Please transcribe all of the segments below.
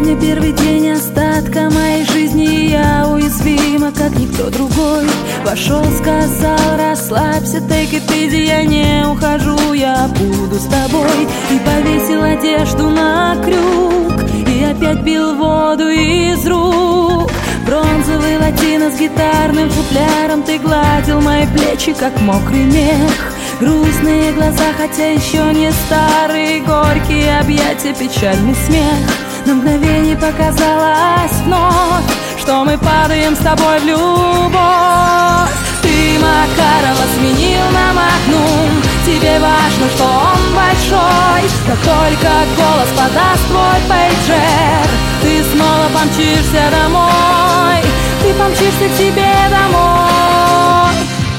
Сегодня первый день остатка моей жизни, и я уязвима, как никто другой. Вошел, сказал: расслабься, take it easy, я не ухожу, я буду с тобой. И повесил одежду на крюк, и опять пил воду из рук. Бронзовый латино с гитарным футляром, ты гладил мои плечи, как мокрый мех. Грустные глаза, хотя еще не старые, горькие объятия, печальный смех. На мгновение показалось вновь, что мы падаем с тобой в любовь. Ты Макарова сменил на Магнум, тебе важно, что он большой, но только голос подаст твой пейджер. Ты снова помчишься домой, ты помчишься к себе домой.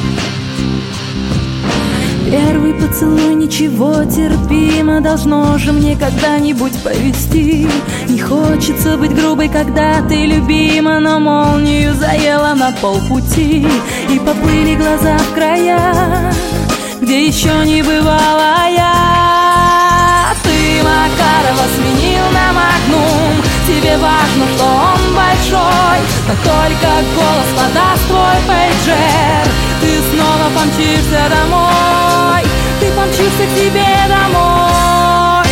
Первый поцелуй, ничего, терпимо, должно же мне когда-нибудь повести. Не хочется быть грубой, когда ты любима, но молнию заела на полпути. И поплыли глаза в края, где еще не бывала я. Ты Макарова сменил на Магнум, тебе важно, что он большой, но только голос подаст твой пейджер. Ты снова помчишься домой, ты помчишься к себе домой.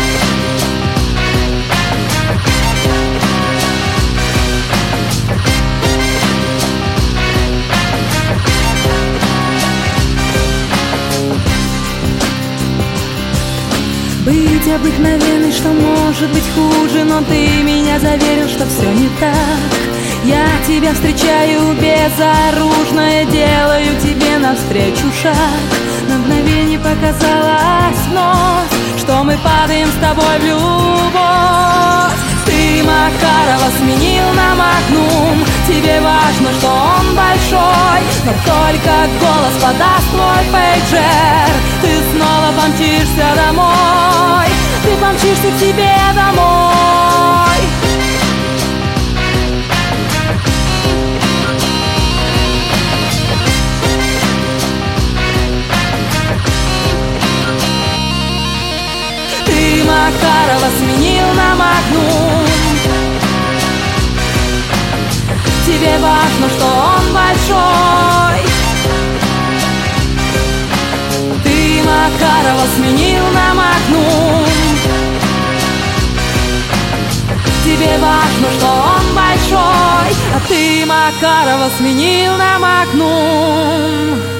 Быть обыкновенной, что может быть хуже, но ты меня заверил, что все не так. Я тебя встречаю безоружно, делаю тебе навстречу шаг. На мгновение показалось вновь, что мы падаем с тобой в любовь. Ты Макарова сменил на Магнум, тебе важно, что он большой, но только голос подаст твой пейджер. Ты снова помчишься домой, ты помчишься к себе домой. Ты Макарова сменил на Магнум, тебе важно, что он большой. Ты Макарова сменил на Магнум, тебе важно, что он большой. А ты Макарова сменил на Магнум.